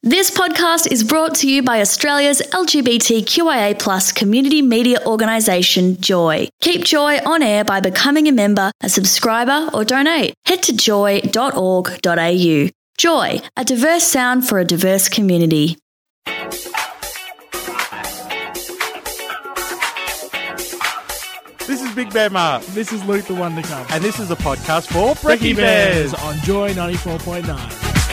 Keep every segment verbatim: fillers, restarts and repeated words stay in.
This podcast is brought to you by Australia's L G B T Q I A plus community media organisation, Joy. Keep Joy on air by becoming a member, a subscriber or donate. Head to joy dot org dot a u. Joy, a diverse sound for a diverse community. This is Big Bear Mark. This is Luke the One to Come. And this is a podcast for Brekkie Brekkie Bears. Bears on Joy ninety-four point nine.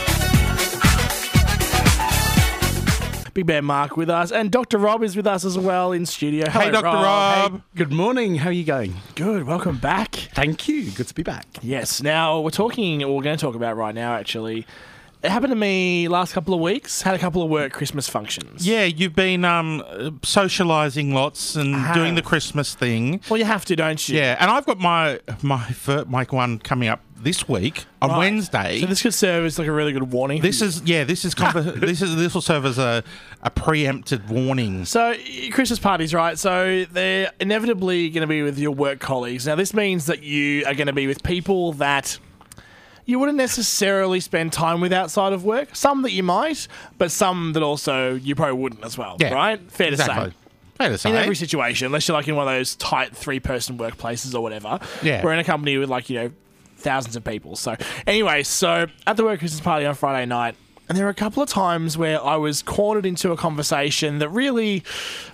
Big Bear Mark with us, and Doctor Rob is with us as well in studio. Hello, Hey, Doctor Rob. Hey, good morning. How are you going? Good, welcome back. Thank you. Good to be back. Yes, now we're talking, we're going to talk about right now actually. It happened to me last couple of weeks. Had a couple of work Christmas functions. Yeah, you've been um, socialising lots and I doing the have. Christmas thing. Well, you have to, don't you? Yeah, and I've got my my fir- my one coming up this week on Right. Wednesday. So this could serve as like a really good warning. This is yeah. This is conver- this is this will serve as a, a preempted warning. So, Christmas parties, right? So, they're inevitably going to be with your work colleagues. Now, this means that you are going to be with people that you wouldn't necessarily spend time with outside of work. Some that you might, but some that also you probably wouldn't as well, Yeah, right? Fair exactly. to say. Fair to say. In every situation, unless you're like in one of those tight three-person workplaces or whatever. Yeah. We're in a company with like, you know, thousands of people. So, anyway, so at the work Christmas party on Friday night, and there were a couple of times where I was cornered into a conversation that really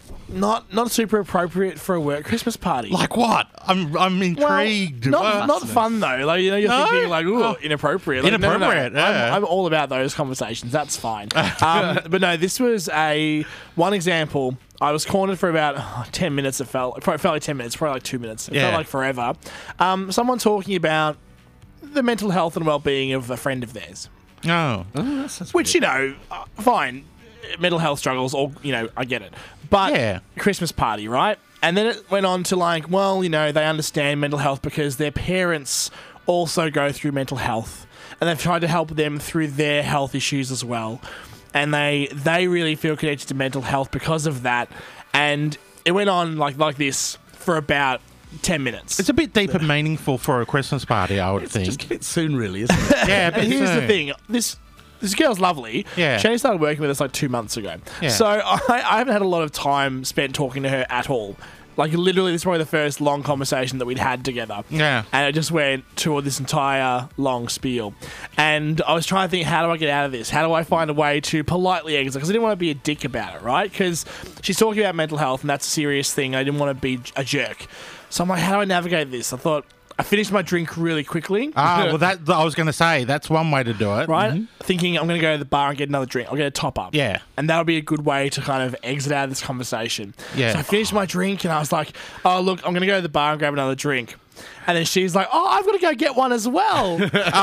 not not super appropriate for a work Christmas party. Like what? I'm I'm intrigued. Well, not, Uh, not fun though. Like, you know, you're No? thinking like, ooh, Oh. inappropriate. Like, no, no, no. Inappropriate, yeah. I'm, I'm all about those conversations. That's fine. um, but no, this was a one example. I was cornered for about oh, ten minutes. It felt it probably felt like ten minutes. Probably like two minutes. It Yeah. felt like forever. Um, someone talking about the mental health and well-being of a friend of theirs. Oh. Which, you know, uh, fine, mental health struggles, or, you know, I get it. But Yeah. Christmas party, right? And then it went on to like, well, you know, they understand mental health because their parents also go through mental health. And they've tried to help them through their health issues as well. And they they really feel connected to mental health because of that. And it went on like like this for about ten minutes. It's a bit deep and meaningful for a Christmas party, I would think. Just a bit soon, really, isn't it? yeah, but And here's the soon. thing. This this girl's lovely. Yeah. She only started working with us like two months ago. Yeah. So I, I haven't had a lot of time spent talking to her at all. Like, literally, this is probably the first long conversation that we'd had together. Yeah. And it just went toward this entire long spiel. And I was trying to think, how do I get out of this? How do I find a way to politely exit? Because I didn't want to be a dick about it, right? Because she's talking about mental health, and that's a serious thing. I didn't want to be a jerk. So I'm like, how do I navigate this? I thought, I finished my drink really quickly. Ah, well, that I was going to say that's one way to do it, Right? Thinking I'm going to go to the bar and get another drink. I'll get a top up. Yeah. And that'll be a good way to kind of exit out of this conversation. Yeah. So I finished my drink and I was like, oh, look, I'm going to go to the bar and grab another drink. And then she's like, oh, I've got to go get one as well.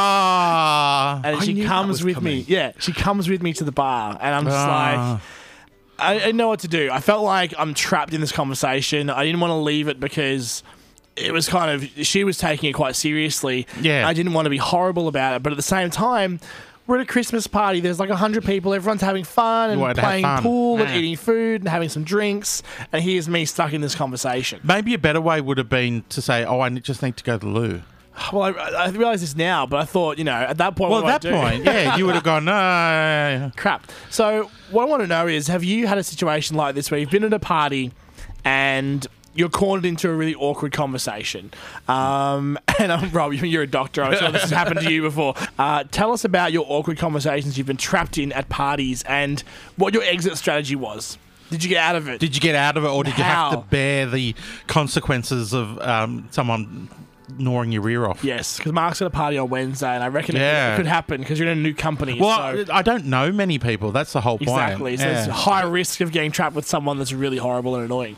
Ah, And I she knew that comes was with coming. me. Yeah. She comes with me to the bar. And I'm just Ah. like, I I didn't know what to do. I felt like I'm trapped in this conversation. I didn't want to leave it because it was kind of, she was taking it quite seriously. Yeah. I didn't want to be horrible about it. But at the same time, we're at a Christmas party. There's like a hundred people. Everyone's having fun and You wanted to have playing fun. pool and Yeah. eating food and having some drinks. And here's me stuck in this conversation. maybe a better way would have been to say, "Oh, I ne- just need to go to the loo." Well, I, I realize this now, but I thought, you know, at that point, Well, what at do that I do? point, yeah, you would have gone, "No." Crap. So what I want to know is, have you had a situation like this where you've been at a party and you're cornered into a really awkward conversation? Um, and I'm Rob, you're a doctor. I'm sure this has happened to you before. Uh, tell us about your awkward conversations you've been trapped in at parties and what your exit strategy was. Did you get out of it? Did you get out of it, or did you have How? to bear the consequences of um, someone gnawing your ear off? Yes, because Mark's at a party on Wednesday, and I reckon it, Yeah. it could happen because you're in a new company. Well, so. I don't know many people. That's the whole point. Exactly. So Yeah. there's high risk of getting trapped with someone that's really horrible and annoying.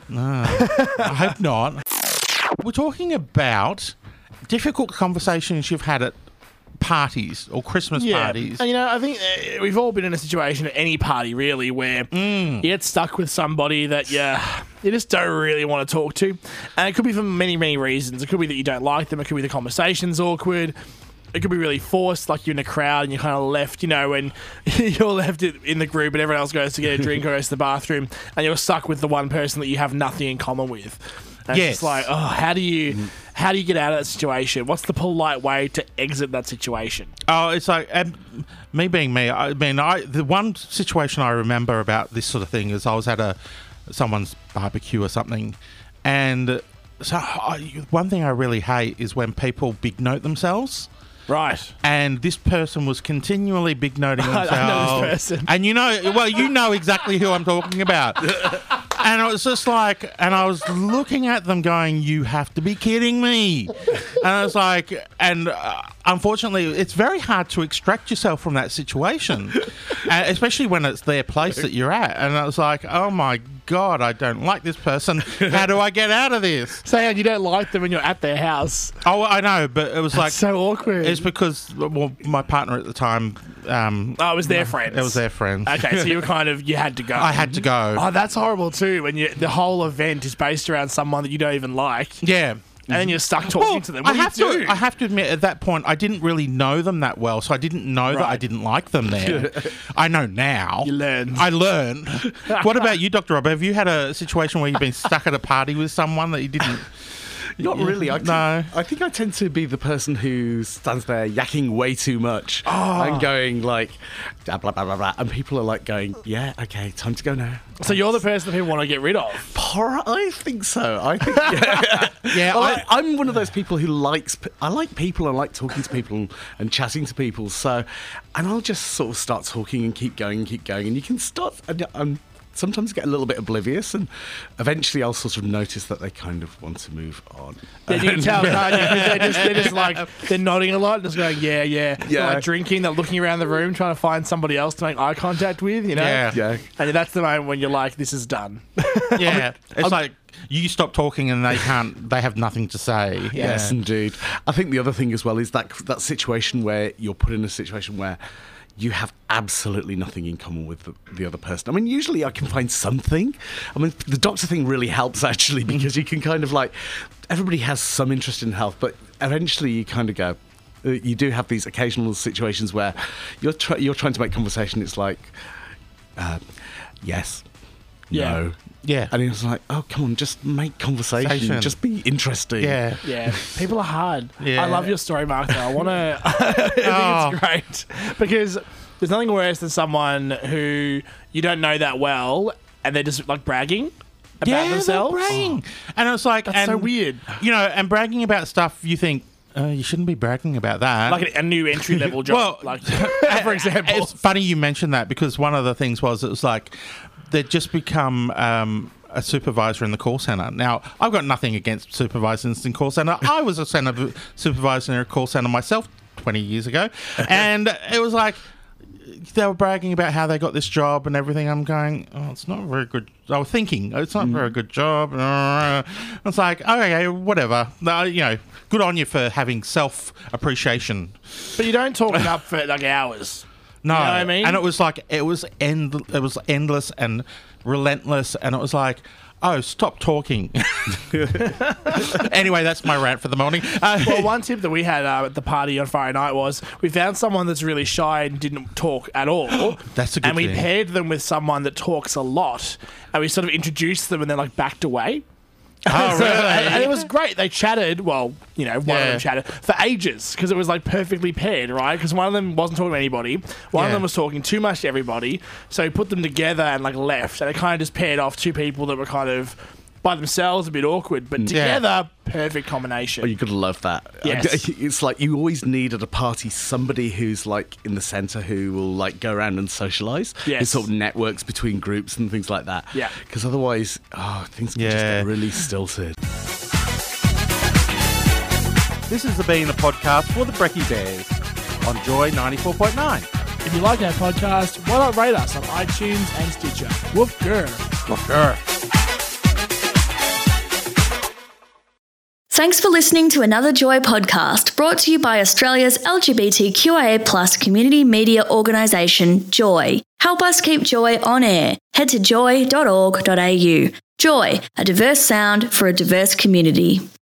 I hope not. We're talking about difficult conversations you've had at parties or Christmas parties. And, you know, I think uh, we've all been in a situation at any party, really, where Mm. you get stuck with somebody that you, you just don't really want to talk to. And it could be for many, many reasons. It could be that you don't like them. It could be the conversation's awkward. It could be really forced, like you're in a crowd and you're kind of left, you know, when you're left in the group and everyone else goes to get a drink or goes to the bathroom and you're stuck with the one person that you have nothing in common with. And Yes. It's just like, oh, how do you how do you get out of that situation? What's the polite way to exit that situation? Oh, it's like um, me being me. I mean, I the one situation I remember about this sort of thing is I was at a someone's barbecue or something, and so I, one thing I really hate is when people big note themselves. Right. And this person was continually big noting themselves. I know this person. And you know, well, you know exactly who I'm talking about. And it was just like, and I was looking at them going, you have to be kidding me. And I was like, and uh, unfortunately, it's very hard to extract yourself from that situation, uh, especially when it's their place that you're at. And I was like, oh my God, I don't like this person. How do I get out of this? Saying you don't like them when you're at their house. Oh, I know, but it was like, That's so awkward. it's because, well, my partner at the time. Um, Oh, it was their friends. It was their friends. Okay, so you were kind of, you had to go. I had to go. Oh, that's horrible too, when you the whole event is based around someone that you don't even like, Yeah. and then you're stuck talking Well, to them. What I have do you to. do? I have to admit, at that point, I didn't really know them that well, so I didn't know that I Right. didn't like them there. I know now. You learned. I learned. What about you, Doctor Rob? Have you had a situation where you've been stuck at a party with someone that you didn't? Not really. I, No. I think I tend to be the person who stands there yakking way too much and going like, blah, blah, blah, blah, blah. And people are like going, yeah, okay, time to go now. So you're the person that people want to get rid of. Por- I think so. I think. Yeah, Yeah, Well, I- I, I'm one of those people who likes. p- I like people. I like talking to people and, and chatting to people. So, and I'll just sort of start talking and keep going and keep going, and you can start. And, um, sometimes get a little bit oblivious, and eventually I'll sort of notice that they kind of want to move on. Yeah, you can tell, can't you? 'Cause They're just, they're just like, they're nodding a lot, just going, yeah, yeah. They're Yeah. like drinking, they're looking around the room, trying to find somebody else to make eye contact with, you know? Yeah. Yeah. And that's the moment when you're like, this is done. Yeah. It's like you stop talking and they can't. They have nothing to say. Yes, Yeah. indeed. I think the other thing as well is that that situation where you're put in a situation where you have absolutely nothing in common with the, the other person. I mean, usually I can find something. I mean, the doctor thing really helps actually because you can kind of like, everybody has some interest in health, but eventually you kind of go, uh, you do have these occasional situations where you're try- you're trying to make conversation. It's like, uh, yes, Yeah. no. Yeah. And he was like, oh, come on, just make conversation. Conversation. Just be interesting. Yeah. Yeah, people are hard. Yeah. I love your story, Mark. Though. I want to. I think Oh. it's great because there's nothing worse than someone who you don't know that well and they're just like bragging about Yeah, they're themselves. bragging. And it's like, That's and, so weird. You know, and bragging about stuff you think. Uh, you shouldn't be bragging about that. Like a, a new entry level job. Well, like for example, It's funny you mentioned that because one of the things was it was like they'd just become um, a supervisor in the call centre. Now, I've got nothing against supervisors in call centre. I was a centre supervisor in a call centre myself twenty years ago. And it was like they were bragging about how they got this job and everything. I'm going, oh, it's not a very good. I was thinking, it's not a very good job. It's like, okay, whatever. No, you know, good on you for having self appreciation. but you don't talk it up for like hours. No, You know what I mean? and it was like it was end, it was endless and relentless, and it was like, oh, stop talking. Anyway, that's my rant for the morning. Uh, Well, one tip that we had uh, at the party on Friday night was we found someone that's really shy and didn't talk at all. That's a good And we thing. paired them with someone that talks a lot, and we sort of introduced them, and then like backed away. oh, So- really? and, and it was great. They chatted. Well, you know, one of Yeah. them chatted for ages because it was like perfectly paired, right? Because one of them wasn't talking to anybody. One of Yeah. them was talking too much to everybody. So he put them together and like left, and it kind of just paired off two people that were kind of by themselves a bit awkward, but together, perfect combination. Oh, you gotta love that. Yes. It's like you always need at a party somebody who's like in the centre who will like go around and socialise. Who Yes. sort of networks between groups and things like that. Yeah. Because otherwise, oh, things can just Yeah. get really stilted. This has been a podcast for the Brekkie Bears on Joy ninety-four point nine. If you like our podcast, why not rate us on iTunes and Stitcher? Woof grr. Sure. Thanks for listening to another Joy podcast brought to you by Australia's L G B T Q I A plus community media organisation, Joy. Help us keep Joy on air. Head to joy dot org dot a u. Joy, a diverse sound for a diverse community.